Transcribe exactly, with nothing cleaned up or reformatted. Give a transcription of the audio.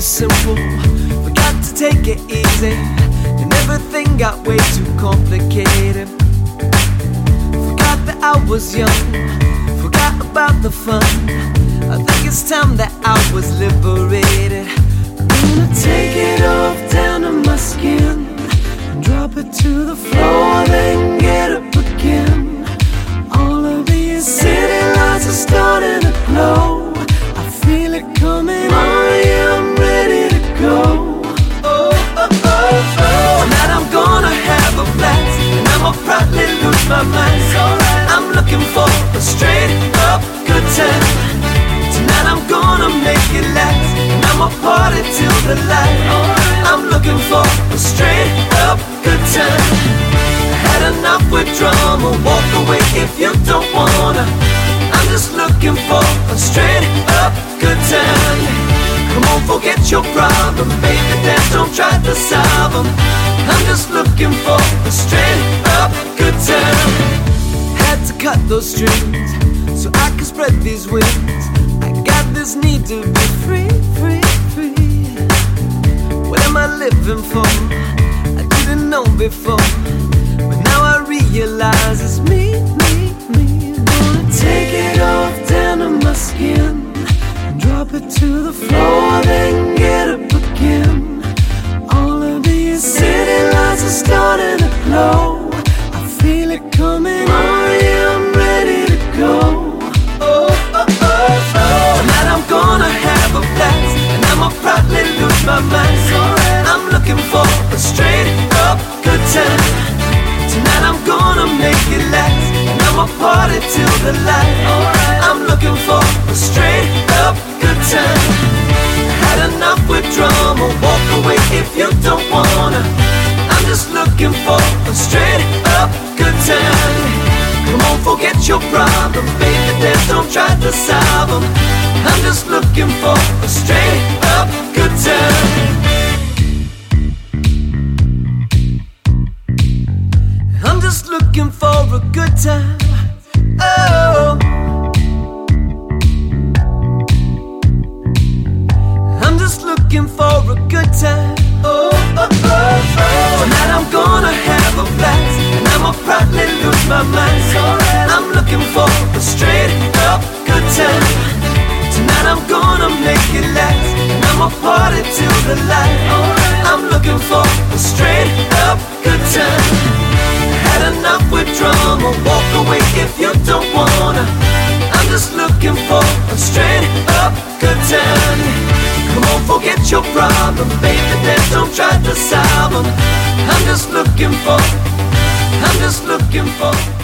was simple, forgot to take it easy, and everything got way too complicated. Forgot that I was young, forgot about the fun. I think it's time that I was liberated. I'm gonna take it off down to my skin, drop it to the floor, then get up again. All of these city lights are starting to glow. I feel it coming on, yeah, I'm ready to go. Oh, oh, oh, oh. Tonight I'm gonna have a blast, and I'ma probably lose my mind. I'm looking for a straight up good time. Tonight I'm gonna make it last, and I'ma party till the light. I'm looking for a straight up good time. Had enough with drama, walk away if you don't wanna. I'm just looking for a straight up good time. Come on, forget your problem, baby, dance, don't try to solve them. I'm just looking for a straight up good time. Had to cut those strings so I can spread these wings. I got this need to be free, free, free. What am I living for? I didn't know before, but now I realize it's me, me, me. Gonna take it off down to my skin, drop it to the floor, then get up again. All of these city lights are starting to glow. I feel it coming on, yeah, I'm ready to go. Oh, oh, oh, oh. Tonight I'm gonna have a blast, and I'ma probably lose my mind. I'm looking for a straight up good time. Tonight I'm gonna make it last, and I'ma party till the light. I'm looking for a straight up good time. Had enough with drama, walk away if you don't wanna. I'm just looking for a straight up good time. Come on, forget your problem, baby, dance, don't try to solve them. I'm just looking for a straight up good time. I'm just looking for a good time. Oh, I'm just looking for a good time. Oh, oh, oh, oh. Tonight I'm gonna have a blast, and I'ma probably lose my mind. I'm looking for a straight up good time. Tonight I'm gonna make it last, and I'ma party till the light. I'm looking for a straight up good time. Had enough with drama, walk away if you don't wanna. I'm just looking for a straight up good time. Come on, forget your problem, baby, dance, don't try to solve them. I'm just looking for, I'm just looking for